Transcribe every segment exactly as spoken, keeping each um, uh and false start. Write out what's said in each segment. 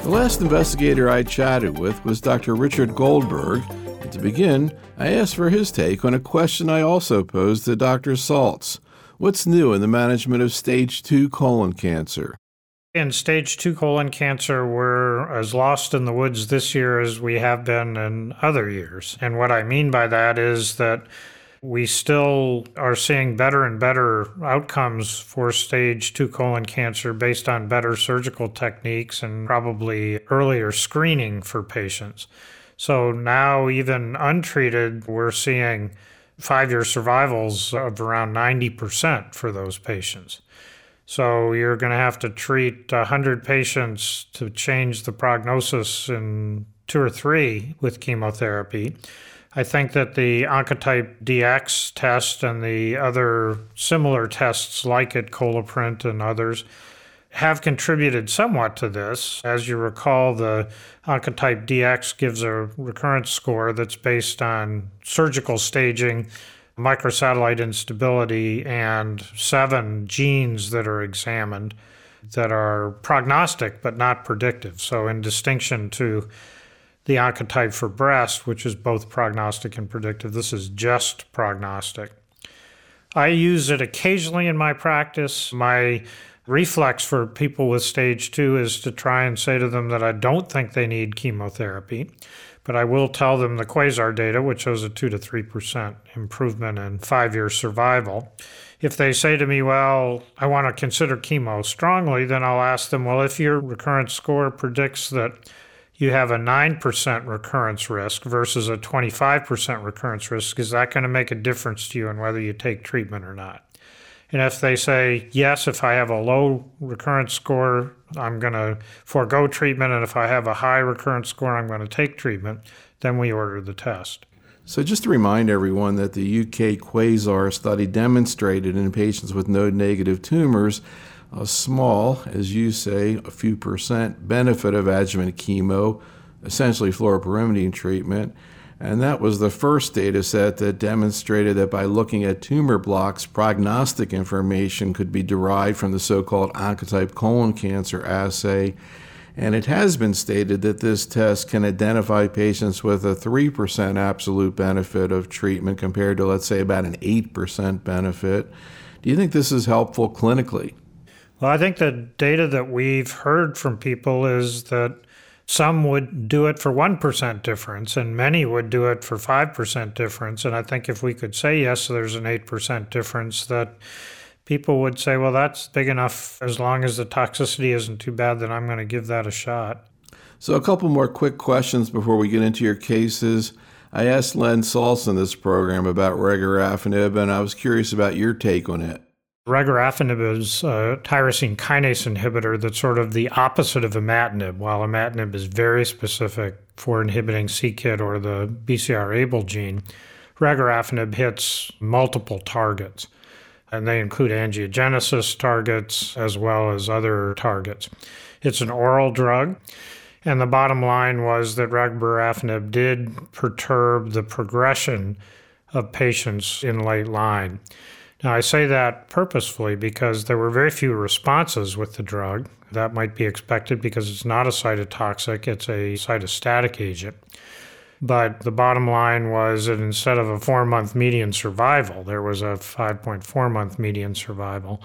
The last investigator I chatted with was Doctor Richard Goldberg, and to begin, I asked for his take on a question I also posed to Doctor Saltz. What's new in the management of stage two colon cancer? In stage two colon cancer, we're as lost in the woods this year as we have been in other years. And what I mean by that is that we still are seeing better and better outcomes for stage two colon cancer based on better surgical techniques and probably earlier screening for patients. So now, even untreated, we're seeing five-year survivals of around ninety percent for those patients. So you're going to have to treat one hundred patients to change the prognosis in two or three with chemotherapy. I think that the Oncotype D X test and the other similar tests like it, Coloprint and others, have contributed somewhat to this. As you recall, the Oncotype D X gives a recurrence score that's based on surgical staging, microsatellite instability, and seven genes that are examined that are prognostic but not predictive. So in distinction to the Oncotype for breast, which is both prognostic and predictive, this is just prognostic. I use it occasionally in my practice. My reflex for people with stage two is to try and say to them that I don't think they need chemotherapy, but I will tell them the Quasar data, which shows a two to three percent improvement in five-year survival. If they say to me, well, I want to consider chemo strongly, then I'll ask them, well, if your recurrence score predicts that you have a nine percent recurrence risk versus a twenty-five percent recurrence risk, is that going to make a difference to you in whether you take treatment or not? And if they say, yes, if I have a low recurrence score, I'm going to forego treatment, and if I have a high recurrence score, I'm going to take treatment, then we order the test. So just to remind everyone that the U K Quasar study demonstrated in patients with node-negative tumors a small, as you say, a few percent benefit of adjuvant chemo, essentially fluoropyrimidine treatment. And that was the first data set that demonstrated that by looking at tumor blocks, prognostic information could be derived from the so-called Oncotype colon cancer assay. And it has been stated that this test can identify patients with a three percent absolute benefit of treatment compared to, let's say, about an eight percent benefit. Do you think this is helpful clinically? Well, I think the data that we've heard from people is that some would do it for one percent difference, and many would do it for five percent difference. And I think if we could say, yes, there's an eight percent difference, that people would say, well, that's big enough. As long as the toxicity isn't too bad, then I'm going to give that a shot. So a couple more quick questions before we get into your cases. I asked Len Saltz in this program about regorafenib, and I was curious about your take on it. Regorafenib is a tyrosine kinase inhibitor that's sort of the opposite of imatinib. While imatinib is very specific for inhibiting c KIT or the B C R A B L gene, regorafenib hits multiple targets, and they include angiogenesis targets as well as other targets. It's an oral drug, and the bottom line was that regorafenib did perturb the progression of patients in late line. Now, I say that purposefully because there were very few responses with the drug. That might be expected because it's not a cytotoxic, it's a cytostatic agent. But the bottom line was that instead of a four-month median survival, there was a five point four month median survival.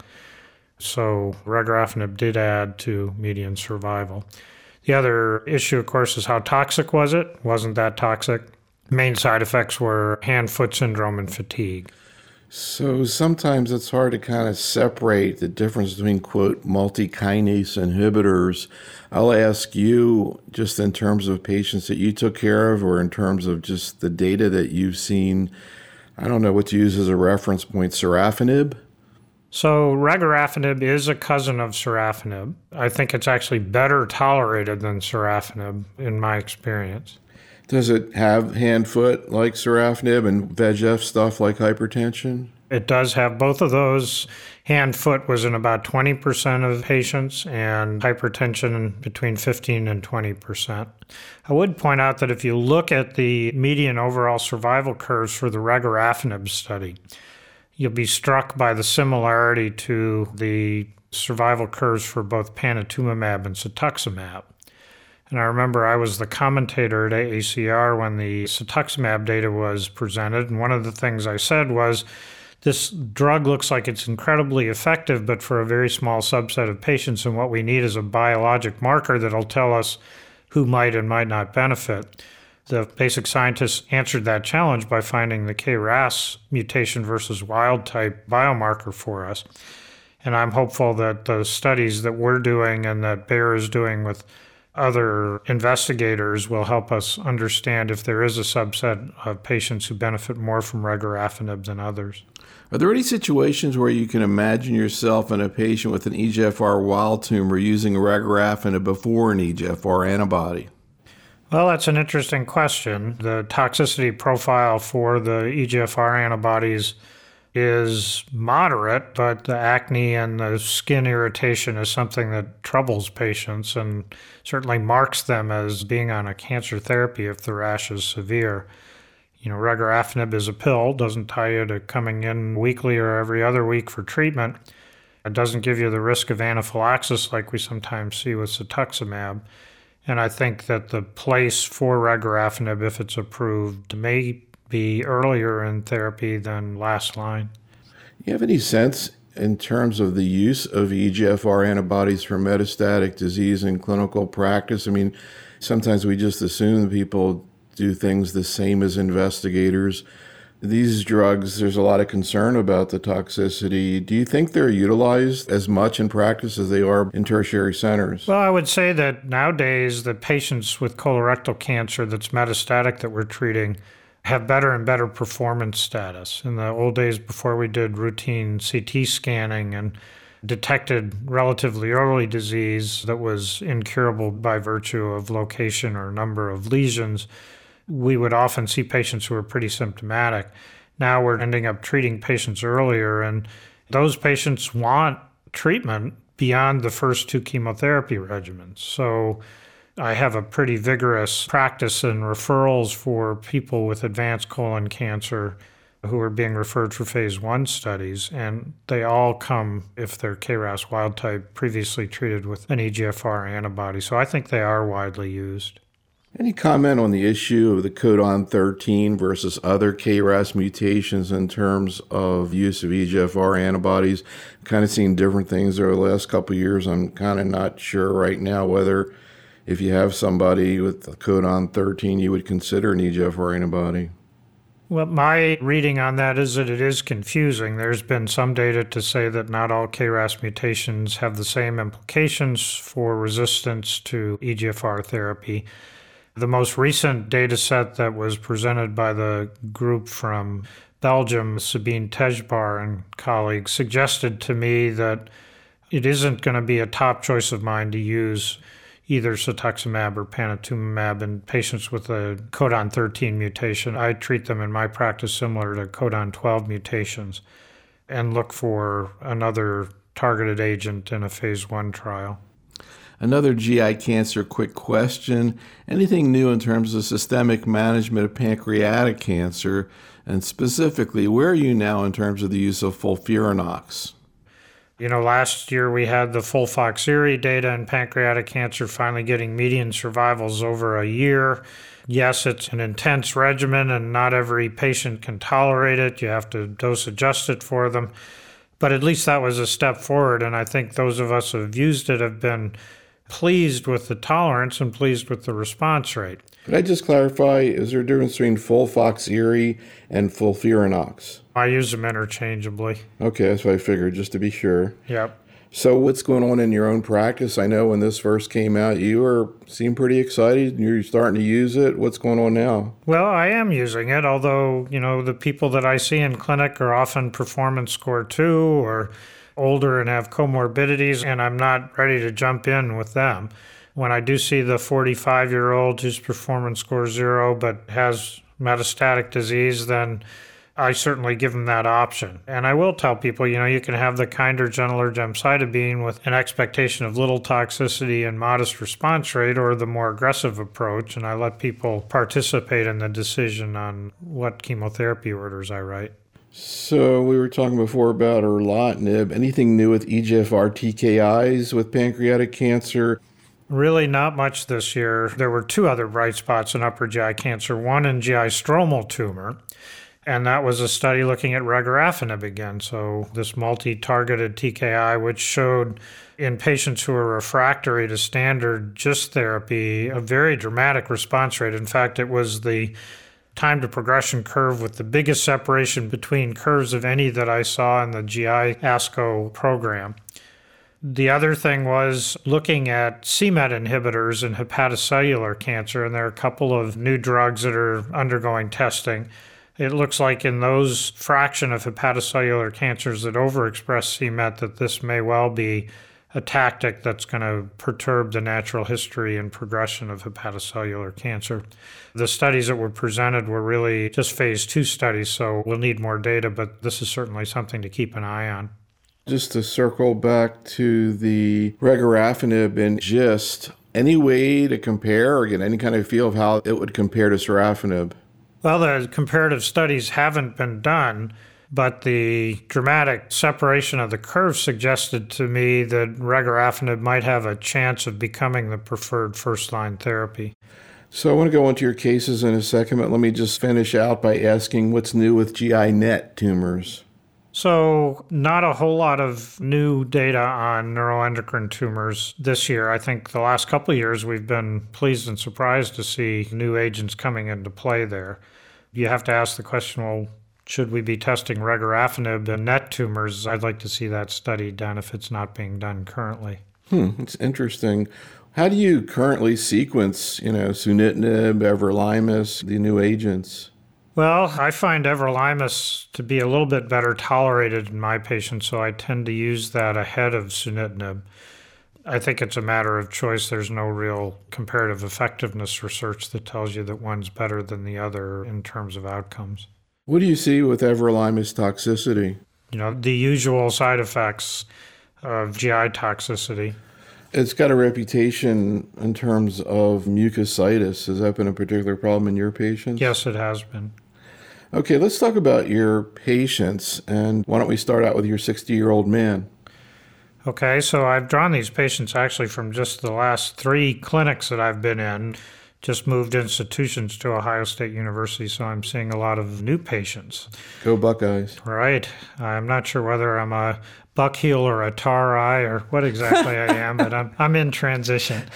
So regorafenib did add to median survival. The other issue, of course, is how toxic was it? Wasn't that toxic? Main side effects were hand-foot syndrome and fatigue. So sometimes it's hard to kind of separate the difference between, quote, multi-kinase inhibitors. I'll ask you, just in terms of patients that you took care of or in terms of just the data that you've seen, I don't know what to use as a reference point, sorafenib? So regorafenib is a cousin of sorafenib. I think it's actually better tolerated than sorafenib in my experience. Does it have hand-foot like sorafenib and V E G F stuff like hypertension? It does have both of those. Hand-foot was in about twenty percent of patients and hypertension between fifteen and twenty percent. I would point out that if you look at the median overall survival curves for the regorafenib study, you'll be struck by the similarity to the survival curves for both panitumumab and cetuximab. And I remember I was the commentator at A A C R when the cetuximab data was presented. And one of the things I said was, this drug looks like it's incredibly effective, but for a very small subset of patients. And what we need is a biologic marker that'll tell us who might and might not benefit. The basic scientists answered that challenge by finding the K R A S mutation versus wild type biomarker for us. And I'm hopeful that the studies that we're doing and that Bayer is doing with other investigators will help us understand if there is a subset of patients who benefit more from regorafenib than others. Are there any situations where you can imagine yourself in a patient with an E G F R wild tumor using regorafenib before an E G F R antibody? Well, that's an interesting question. The toxicity profile for the E G F R antibodies is moderate, but the acne and the skin irritation is something that troubles patients and certainly marks them as being on a cancer therapy if the rash is severe. You know, regorafenib is a pill, doesn't tie you to coming in weekly or every other week for treatment. It doesn't give you the risk of anaphylaxis like we sometimes see with cetuximab. And I think that the place for regorafenib, if it's approved, may be earlier in therapy than last line. You have any sense in terms of the use of E G F R antibodies for metastatic disease in clinical practice? I mean, sometimes we just assume people do things the same as investigators. These drugs, there's a lot of concern about the toxicity. Do you think they're utilized as much in practice as they are in tertiary centers? Well, I would say that nowadays the patients with colorectal cancer that's metastatic that we're treating have better and better performance status. In the old days before we did routine C T scanning and detected relatively early disease that was incurable by virtue of location or number of lesions, we would often see patients who were pretty symptomatic. Now we're ending up treating patients earlier, and those patients want treatment beyond the first two chemotherapy regimens. So I have a pretty vigorous practice in referrals for people with advanced colon cancer who are being referred for phase one studies, and they all come if they're K R A S wild type, previously treated with an E G F R antibody. So I think they are widely used. Any comment on the issue of the codon thirteen versus other K R A S mutations in terms of use of E G F R antibodies? Kind of seen different things over the last couple of years. I'm kind of not sure right now whether if you have somebody with the codon thirteen, you would consider an E G F R antibody. Well, my reading on that is that it is confusing. There's been some data to say that not all K R A S mutations have the same implications for resistance to E G F R therapy. The most recent data set that was presented by the group from Belgium, Sabine Tejbar and colleagues, suggested to me that it isn't going to be a top choice of mine to use either cetuximab or panitumumab in patients with a codon thirteen mutation. I treat them in my practice similar to codon twelve mutations and look for another targeted agent in a phase one trial. Another G I cancer quick question. Anything new in terms of systemic management of pancreatic cancer? And specifically, where are you now in terms of the use of FOLFIRINOX? You know, last year we had the FOLFOXIRI data in pancreatic cancer finally getting median survivals over a year. Yes, it's an intense regimen and not every patient can tolerate it. You have to dose adjust it for them. But at least that was a step forward, and I think those of us who have used it have been pleased with the tolerance and pleased with the response rate. Could I just clarify, is there a difference between FOLFOXIRI and FOLFIRINOX? I use them interchangeably. Okay, that's what I figured, just to be sure. Yep. So what's going on in your own practice? I know when this first came out, you were seemed pretty excited. You're starting to use it. What's going on now? Well, I am using it, although, you know, the people that I see in clinic are often performance score two or older and have comorbidities, and I'm not ready to jump in with them. When I do see the forty-five-year-old who's performance score zero but has metastatic disease, then I certainly give them that option. And I will tell people, you know, you can have the kinder, gentler gemcitabine with an expectation of little toxicity and modest response rate, or the more aggressive approach, and I let people participate in the decision on what chemotherapy orders I write. So we were talking before about erlotinib. Anything new with E G F R T K Is with pancreatic cancer? Really not much this year. There were two other bright spots in upper G I cancer, one in G I stromal tumor, and that was a study looking at regorafenib again. So this multi-targeted T K I, which showed in patients who are refractory to standard GIST therapy a very dramatic response rate. In fact, it was the time to progression curve with the biggest separation between curves of any that I saw in the G I ASCO program. The other thing was looking at c MET inhibitors in hepatocellular cancer, and there are a couple of new drugs that are undergoing testing. It looks like in those fraction of hepatocellular cancers that overexpress c MET that this may well be a tactic that's going to perturb the natural history and progression of hepatocellular cancer. The studies that were presented were really just phase two studies, so we'll need more data, but this is certainly something to keep an eye on. Just to circle back to the regorafenib and GIST, any way to compare or get any kind of feel of how it would compare to sorafenib? Well, the comparative studies haven't been done, but the dramatic separation of the curve suggested to me that regorafenib might have a chance of becoming the preferred first-line therapy. So I want to go into your cases in a second, but let me just finish out by asking what's new with G I NET tumors. So not a whole lot of new data on neuroendocrine tumors this year. I think the last couple of years we've been pleased and surprised to see new agents coming into play there. You have to ask the question, well, should we be testing regorafenib in NET tumors? I'd like to see that study done if it's not being done currently. Hmm, it's interesting. How do you currently sequence, you know, sunitinib, everolimus, the new agents? Well, I find everolimus to be a little bit better tolerated in my patients, so I tend to use that ahead of sunitinib. I think it's a matter of choice. There's no real comparative effectiveness research that tells you that one's better than the other in terms of outcomes. What do you see with everolimus toxicity? You know, the usual side effects of G I toxicity. It's got a reputation in terms of mucositis. Has that been a particular problem in your patients? Yes, it has been. Okay, let's talk about your patients, and why don't we start out with your sixty-year-old man? Okay, so I've drawn these patients actually from just the last three clinics that I've been in. Just moved institutions to Ohio State University, so I'm seeing a lot of new patients. Go Buckeyes. Right. I'm not sure whether I'm a buck heel or a tar eye or what exactly I am, but I'm I'm in transition.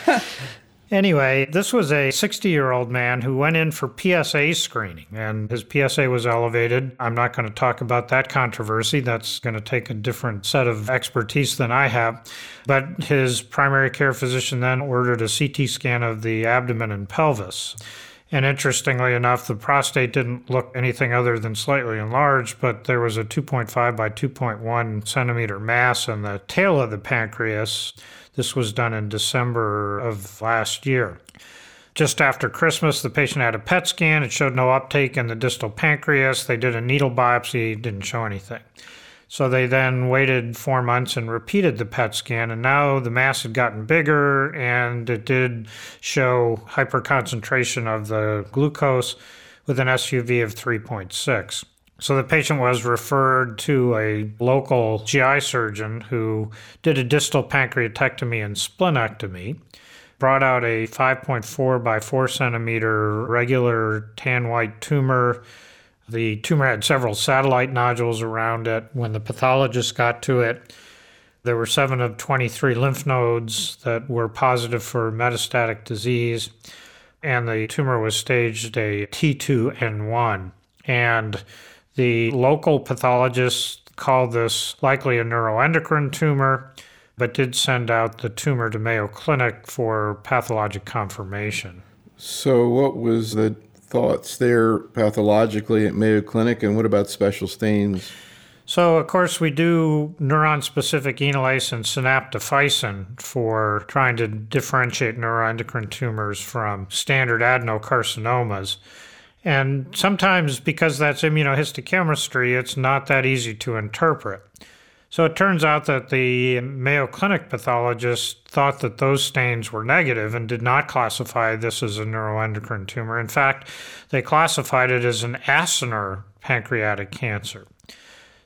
Anyway, this was a sixty-year-old man who went in for P S A screening, and his P S A was elevated. I'm not going to talk about that controversy. That's going to take a different set of expertise than I have. But his primary care physician then ordered a C T scan of the abdomen and pelvis. And interestingly enough, the prostate didn't look anything other than slightly enlarged, but there was a two point five by two point one centimeter mass in the tail of the pancreas. This was done in December of last year. Just after Christmas, the patient had a P E T scan. It showed no uptake in the distal pancreas. They did a needle biopsy. It didn't show anything. So they then waited four months and repeated the P E T scan, and now the mass had gotten bigger, and it did show hyperconcentration of the glucose with an S U V of three point six. So the patient was referred to a local G I surgeon who did a distal pancreatectomy and splenectomy, brought out a five point four by four centimeter regular tan white tumor. The tumor had several satellite nodules around it. When the pathologist got to it, there were seven of twenty-three lymph nodes that were positive for metastatic disease, and the tumor was staged a T two N one. And the local pathologist called this likely a neuroendocrine tumor, but did send out the tumor to Mayo Clinic for pathologic confirmation. So what was the thoughts there pathologically at Mayo Clinic, and what about special stains? So, of course, we do neuron-specific enolase and synaptophysin for trying to differentiate neuroendocrine tumors from standard adenocarcinomas. And sometimes, because that's immunohistochemistry, it's not that easy to interpret. So it turns out that the Mayo Clinic pathologist thought that those stains were negative and did not classify this as a neuroendocrine tumor. In fact, they classified it as an acinar pancreatic cancer.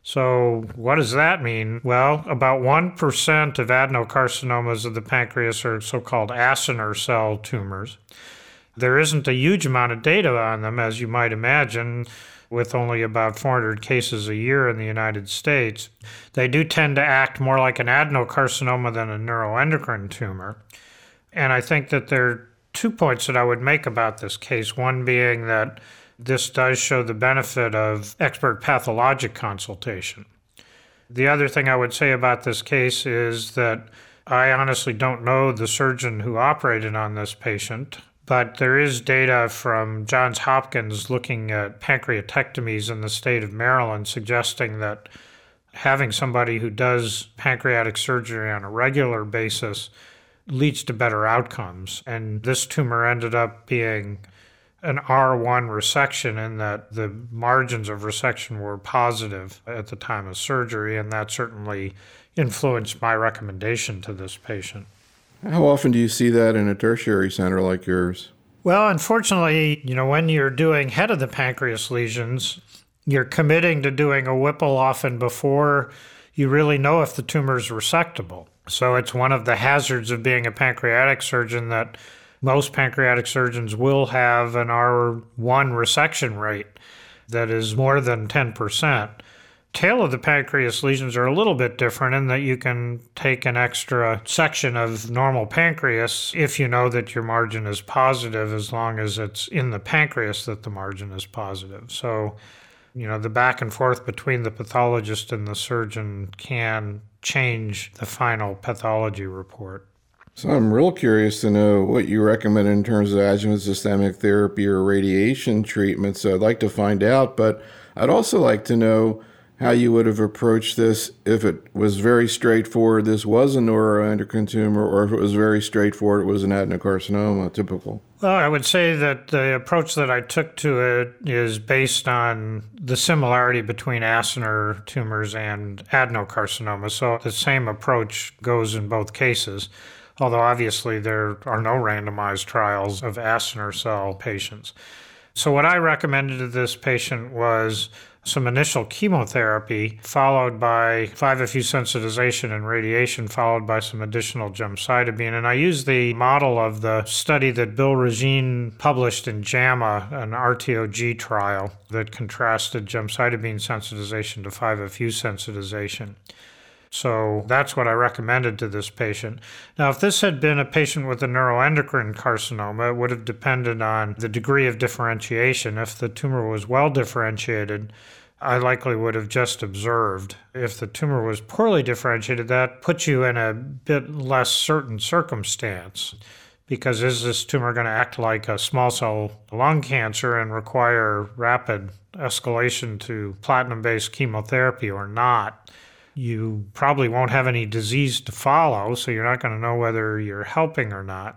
So what does that mean? Well, about one percent of adenocarcinomas of the pancreas are so-called acinar cell tumors. There isn't a huge amount of data on them, as you might imagine, with only about four hundred cases a year in the United States. They do tend to act more like an adenocarcinoma than a neuroendocrine tumor. And I think that there are two points that I would make about this case, one being that this does show the benefit of expert pathologic consultation. The other thing I would say about this case is that I honestly don't know the surgeon who operated on this patient, but there is data from Johns Hopkins looking at pancreatectomies in the state of Maryland suggesting that having somebody who does pancreatic surgery on a regular basis leads to better outcomes. And this tumor ended up being an R one resection in that the margins of resection were positive at the time of surgery, and that certainly influenced my recommendation to this patient. How often do you see that in a tertiary center like yours? Well, unfortunately, you know, when you're doing head of the pancreas lesions, you're committing to doing a Whipple often before you really know if the tumor is resectable. So it's one of the hazards of being a pancreatic surgeon that most pancreatic surgeons will have an R one resection rate that is more than ten percent. Tail of the pancreas lesions are a little bit different in that you can take an extra section of normal pancreas if you know that your margin is positive, as long as it's in the pancreas that the margin is positive. So, you know, the back and forth between the pathologist and the surgeon can change the final pathology report. So I'm real curious to know what you recommend in terms of adjuvant systemic therapy or radiation treatment. So I'd like to find out, but I'd also like to know how you would have approached this if it was very straightforward, this was a neuroendocrine tumor, or if it was very straightforward, it was an adenocarcinoma, typical. Well, I would say that the approach that I took to it is based on the similarity between acinar tumors and adenocarcinoma. So the same approach goes in both cases, although obviously there are no randomized trials of acinar cell patients. So what I recommended to this patient was some initial chemotherapy, followed by five F U sensitization and radiation, followed by some additional gemcitabine. And I used the model of the study that Bill Regine published in JAMA, an R T O G trial that contrasted gemcitabine sensitization to five F U sensitization. So that's what I recommended to this patient. Now, if this had been a patient with a neuroendocrine carcinoma, it would have depended on the degree of differentiation. If the tumor was well differentiated, I likely would have just observed. If the tumor was poorly differentiated, that puts you in a bit less certain circumstance. Because is this tumor going to act like a small cell lung cancer and require rapid escalation to platinum-based chemotherapy or not? You probably won't have any disease to follow, so you're not going to know whether you're helping or not.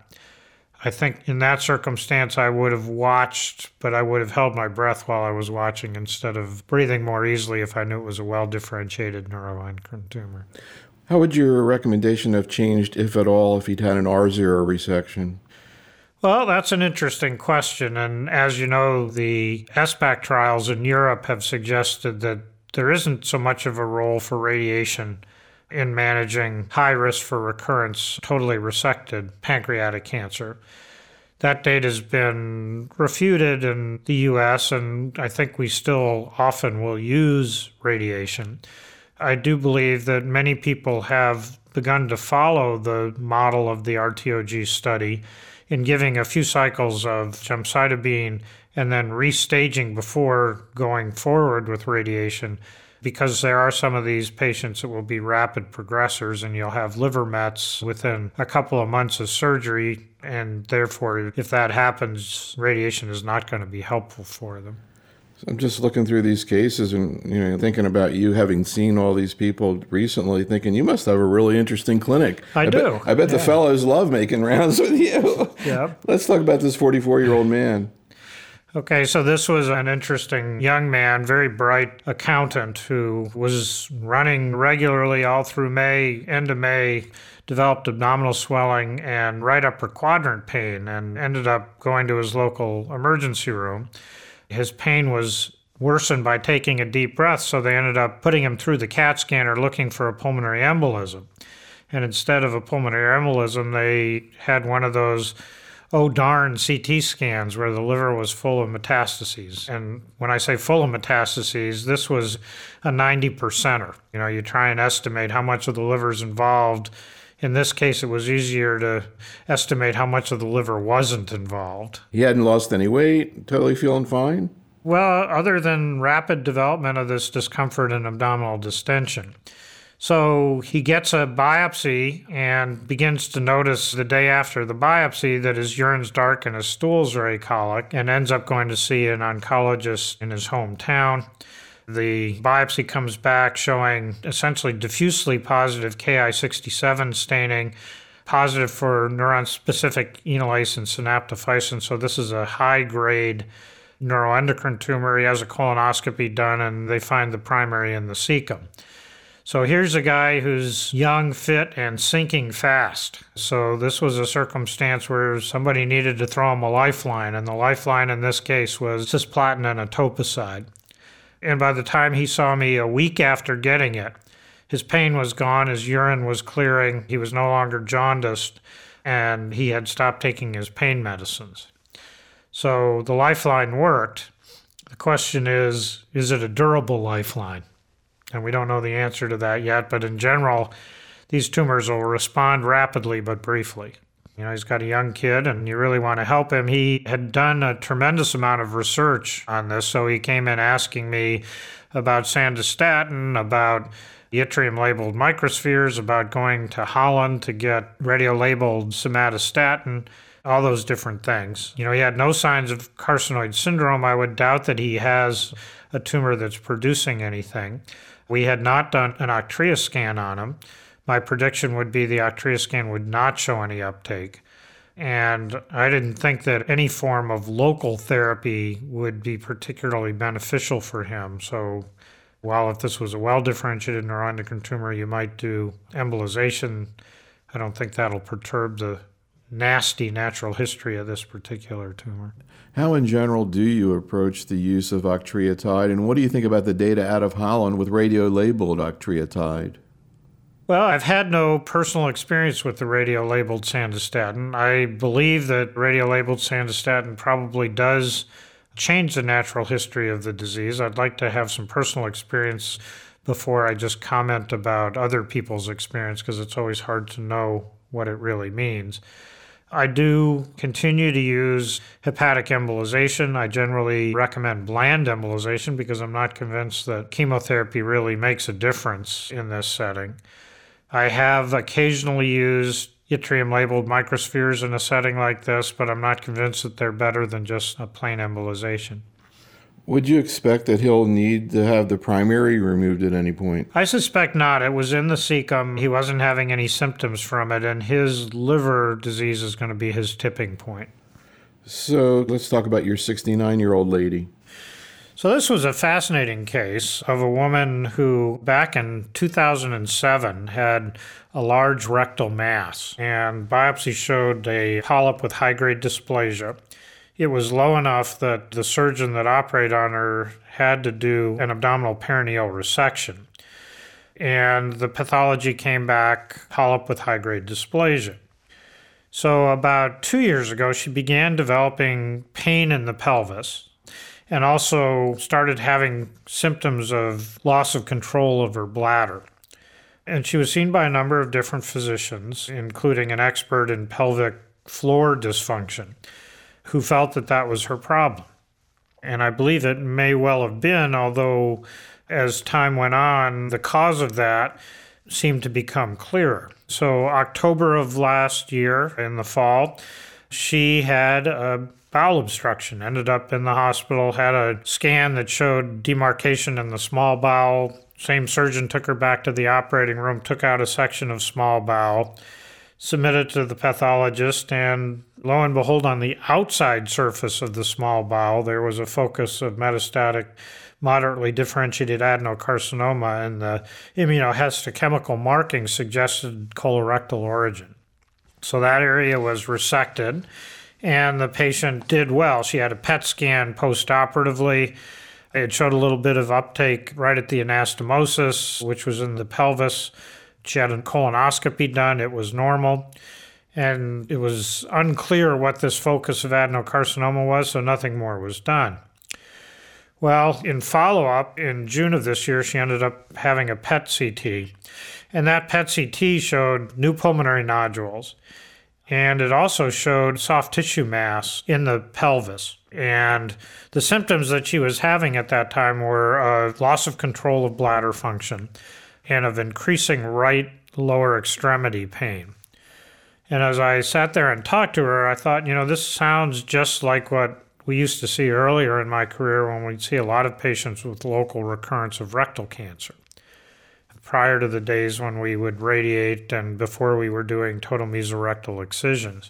I think in that circumstance, I would have watched, but I would have held my breath while I was watching instead of breathing more easily if I knew it was a well-differentiated neuroendocrine tumor. How would your recommendation have changed, if at all, if he'd had an R zero resection? Well, that's an interesting question. And as you know, the S PAC trials in Europe have suggested that there isn't so much of a role for radiation in managing high risk for recurrence, totally resected pancreatic cancer. That data has been refuted in the U S, and I think we still often will use radiation. I do believe that many people have begun to follow the model of the R T O G study in giving a few cycles of gemcitabine and then restaging before going forward with radiation, because there are some of these patients that will be rapid progressors and you'll have liver mets within a couple of months of surgery, and therefore, if that happens, radiation is not going to be helpful for them. So I'm just looking through these cases and, you know, thinking about you having seen all these people recently, thinking you must have a really interesting clinic. I, I do. Bet, I bet yeah. The fellows love making rounds with you. Yeah. Let's talk about this forty-four-year-old man. Okay, so this was an interesting young man, very bright accountant who was running regularly all through May, end of May, developed abdominal swelling and right upper quadrant pain, and ended up going to his local emergency room. His pain was worsen by taking a deep breath, so they ended up putting him through the CAT scanner looking for a pulmonary embolism. And instead of a pulmonary embolism, they had one of those oh darn C T scans where the liver was full of metastases. And when I say full of metastases, this was a ninety percenter. You know, you try and estimate how much of the liver is involved. In this case, it was easier to estimate how much of the liver wasn't involved. He hadn't lost any weight, totally feeling fine? Well, other than rapid development of this discomfort and abdominal distension. So he gets a biopsy and begins to notice the day after the biopsy that his urine's dark and his stools are acholic, and ends up going to see an oncologist in his hometown. The biopsy comes back showing essentially diffusely positive K I sixty-seven staining, positive for neuron-specific enolase and synaptophysin. So this is a high-grade neuroendocrine tumor. He has a colonoscopy done, and they find the primary in the cecum. So here's a guy who's young, fit, and sinking fast. So this was a circumstance where somebody needed to throw him a lifeline, and the lifeline in this case was cisplatin and etoposide. And by the time he saw me a week after getting it, his pain was gone, his urine was clearing, he was no longer jaundiced, and he had stopped taking his pain medicines. So the lifeline worked. The question is, is it a durable lifeline? And we don't know the answer to that yet, but in general, these tumors will respond rapidly but briefly. You know, he's got a young kid, and you really want to help him. He had done a tremendous amount of research on this, so he came in asking me about sandostatin, about yttrium-labeled microspheres, about going to Holland to get radio-labeled somatostatin, all those different things. You know, he had no signs of carcinoid syndrome. I would doubt that he has a tumor that's producing anything. We had not done an Octria scan on him. My prediction would be the Octria scan would not show any uptake. And I didn't think that any form of local therapy would be particularly beneficial for him. So while if this was a well-differentiated neuroendocrine tumor, you might do embolization, I don't think that'll perturb the nasty natural history of this particular tumor. How in general do you approach the use of octreotide, and what do you think about the data out of Holland with radio-labeled octreotide? Well, I've had no personal experience with the radio-labeled sandostatin. I believe that radio-labeled sandostatin probably does change the natural history of the disease. I'd like to have some personal experience before I just comment about other people's experience, because it's always hard to know what it really means. I do continue to use hepatic embolization. I generally recommend bland embolization because I'm not convinced that chemotherapy really makes a difference in this setting. I have occasionally used yttrium-labeled microspheres in a setting like this, but I'm not convinced that they're better than just a plain embolization. Would you expect that he'll need to have the primary removed at any point? I suspect not. It was in the cecum. He wasn't having any symptoms from it, and his liver disease is going to be his tipping point. So let's talk about your sixty-nine-year-old lady. So this was a fascinating case of a woman who, back in two thousand seven, had a large rectal mass, and biopsy showed a polyp with high-grade dysplasia. It was low enough that the surgeon that operated on her had to do an abdominal perineal resection. And the pathology came back polyp with high-grade dysplasia. So about two years ago, she began developing pain in the pelvis and also started having symptoms of loss of control of her bladder. And she was seen by a number of different physicians, including an expert in pelvic floor dysfunction, who felt that that was her problem. And I believe it may well have been, although as time went on, the cause of that seemed to become clearer. So October of last year, in the fall, she had a bowel obstruction, ended up in the hospital, had a scan that showed demarcation in the small bowel. Same surgeon took her back to the operating room, took out a section of small bowel, submitted to the pathologist, and lo and behold, on the outside surface of the small bowel, there was a focus of metastatic, moderately differentiated adenocarcinoma, and the immunohistochemical marking suggested colorectal origin. So that area was resected, and the patient did well. She had a P E T scan post-operatively. It showed a little bit of uptake right at the anastomosis, which was in the pelvis. She had a colonoscopy done. It was normal. And it was unclear what this focus of adenocarcinoma was, so nothing more was done. Well, in follow-up, in June of this year, she ended up having a P E T C T. And that P E T C T showed new pulmonary nodules. And it also showed soft tissue mass in the pelvis. And the symptoms that she was having at that time were uh, loss of control of bladder function and of increasing right lower extremity pain. And as I sat there and talked to her, I thought, you know, this sounds just like what we used to see earlier in my career when we'd see a lot of patients with local recurrence of rectal cancer. Prior to the days when we would radiate and before we were doing total mesorectal excisions.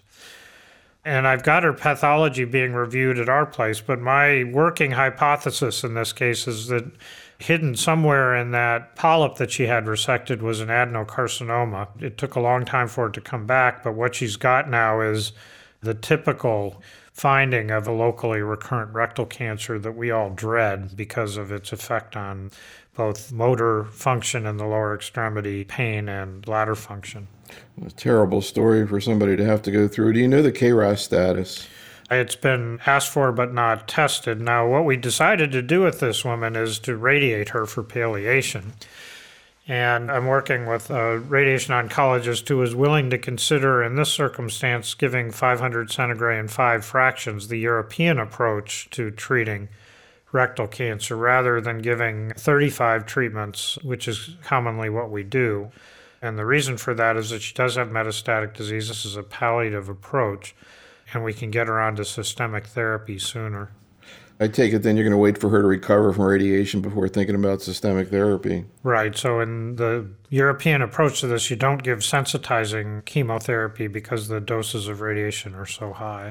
And I've got her pathology being reviewed at our place, but my working hypothesis in this case is that hidden somewhere in that polyp that she had resected was an adenocarcinoma. It took a long time for it to come back, but what she's got now is the typical finding of a locally recurrent rectal cancer that we all dread because of its effect on both motor function in the lower extremity, pain, and bladder function. A terrible story for somebody to have to go through. Do you know the K R A S status? It's been asked for but not tested. Now, what we decided to do with this woman is to radiate her for palliation. And I'm working with a radiation oncologist who is willing to consider, in this circumstance, giving five hundred centigrade and five fractions, the European approach to treating rectal cancer, rather than giving thirty-five treatments, which is commonly what we do. And the reason for that is that she does have metastatic disease. This is a palliative approach, and we can get her onto systemic therapy sooner. I take it then you're going to wait for her to recover from radiation before thinking about systemic therapy. Right. So in the European approach to this, you don't give sensitizing chemotherapy because the doses of radiation are so high.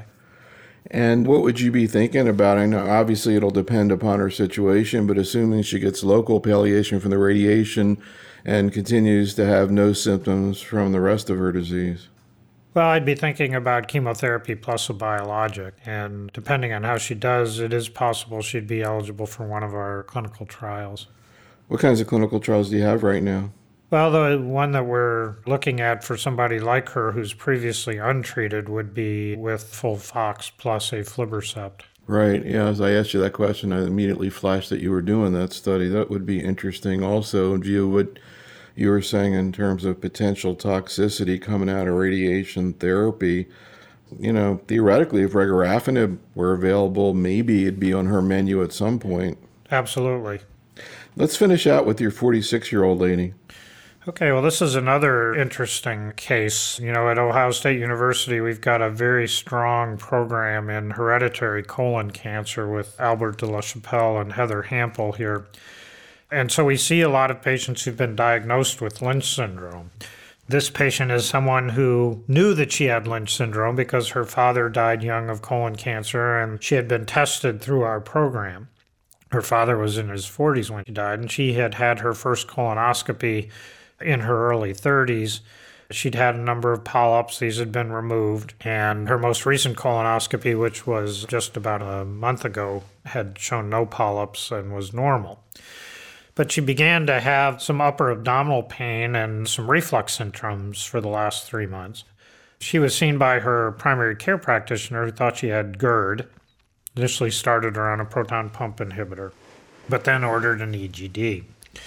And what would you be thinking about? I know obviously it'll depend upon her situation, but assuming she gets local palliation from the radiation and continues to have no symptoms from the rest of her disease. Well, I'd be thinking about chemotherapy plus a biologic, and depending on how she does, it is possible she'd be eligible for one of our clinical trials. What kinds of clinical trials do you have right now? Well, the one that we're looking at for somebody like her who's previously untreated would be with FOLFOX plus aflibercept. Right, yeah, as I asked you that question, I immediately flashed that you were doing that study. That would be interesting also. Gio, what you were saying in terms of potential toxicity coming out of radiation therapy, you know, theoretically, if regorafenib were available, maybe it'd be on her menu at some point. Absolutely. Let's finish out with your forty-six-year-old lady. Okay, well, this is another interesting case. You know, at Ohio State University, we've got a very strong program in hereditary colon cancer with Albert de la Chapelle and Heather Hampel here. And so we see a lot of patients who've been diagnosed with Lynch syndrome. This patient is someone who knew that she had Lynch syndrome because her father died young of colon cancer, and she had been tested through our program. Her father was in his forties when he died, and she had had her first colonoscopy in her early thirties. She'd had a number of polyps. These had been removed. And her most recent colonoscopy, which was just about a month ago, had shown no polyps and was normal. But she began to have some upper abdominal pain and some reflux symptoms for the last three months. She was seen by her primary care practitioner who thought she had GERD. Initially started her on a proton pump inhibitor, but then ordered an E G D.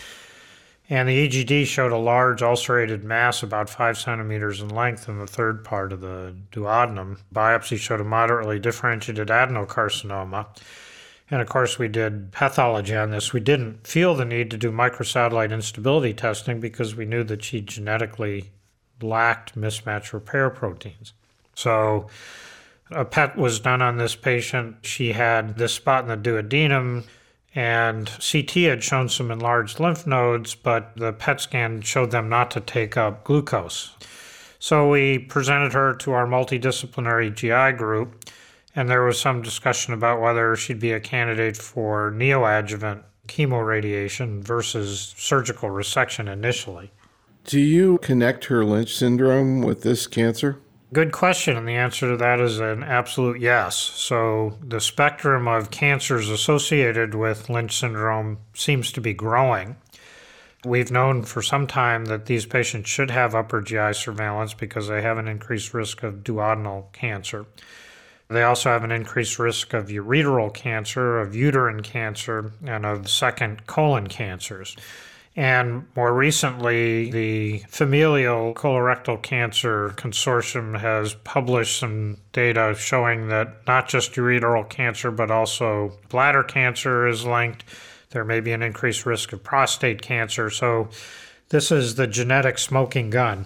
And the E G D showed a large ulcerated mass about five centimeters in length in the third part of the duodenum. Biopsy showed a moderately differentiated adenocarcinoma. And of course, we did pathology on this. We didn't feel the need to do microsatellite instability testing because we knew that she genetically lacked mismatch repair proteins. So a P E T was done on this patient. She had this spot in the duodenum, and C T had shown some enlarged lymph nodes, but the P E T scan showed them not to take up glucose. So we presented her to our multidisciplinary G I group, and there was some discussion about whether she'd be a candidate for neoadjuvant chemoradiation versus surgical resection initially. Do you connect her Lynch syndrome with this cancer? Good question, and the answer to that is an absolute yes. So the spectrum of cancers associated with Lynch syndrome seems to be growing. We've known for some time that these patients should have upper G I surveillance because they have an increased risk of duodenal cancer. They also have an increased risk of ureteral cancer, of uterine cancer, and of second colon cancers. And more recently, the Familial Colorectal Cancer Consortium has published some data showing that not just ureteral cancer, but also bladder cancer is linked. There may be an increased risk of prostate cancer. So this is the genetic smoking gun.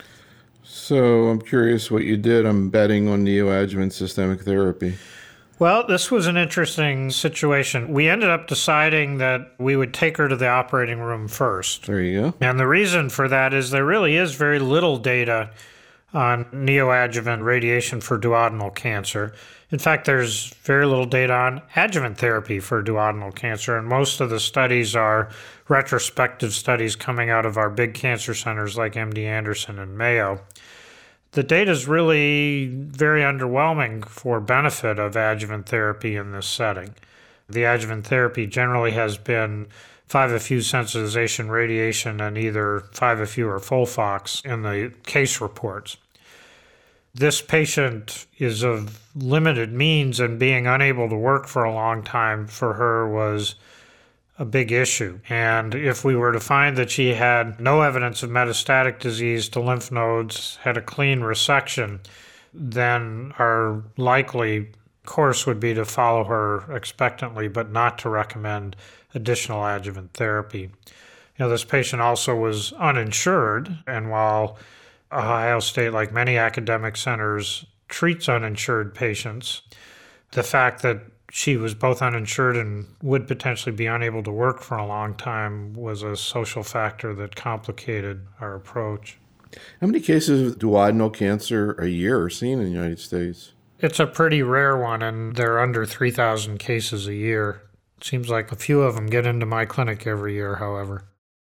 So I'm curious what you did. I'm betting on neoadjuvant systemic therapy. Well, this was an interesting situation. We ended up deciding that we would take her to the operating room first. There you go. And the reason for that is there really is very little data on neoadjuvant radiation for duodenal cancer. In fact, there's very little data on adjuvant therapy for duodenal cancer, and most of the studies are retrospective studies coming out of our big cancer centers like M D Anderson and Mayo. The data is really very underwhelming for benefit of adjuvant therapy in this setting. The adjuvant therapy generally has been five F U sensitization radiation and either five F U or Folfox in the case reports. This patient is of limited means, and being unable to work for a long time for her was a big issue. And if we were to find that she had no evidence of metastatic disease to lymph nodes, had a clean resection, then our likely course would be to follow her expectantly, but not to recommend additional adjuvant therapy. You know, this patient also was uninsured, and while Ohio State, like many academic centers, treats uninsured patients, the fact that she was both uninsured and would potentially be unable to work for a long time was a social factor that complicated our approach. How many cases of duodenal cancer a year are seen in the United States? It's a pretty rare one, and there are under three thousand cases a year. It seems like a few of them get into my clinic every year, however.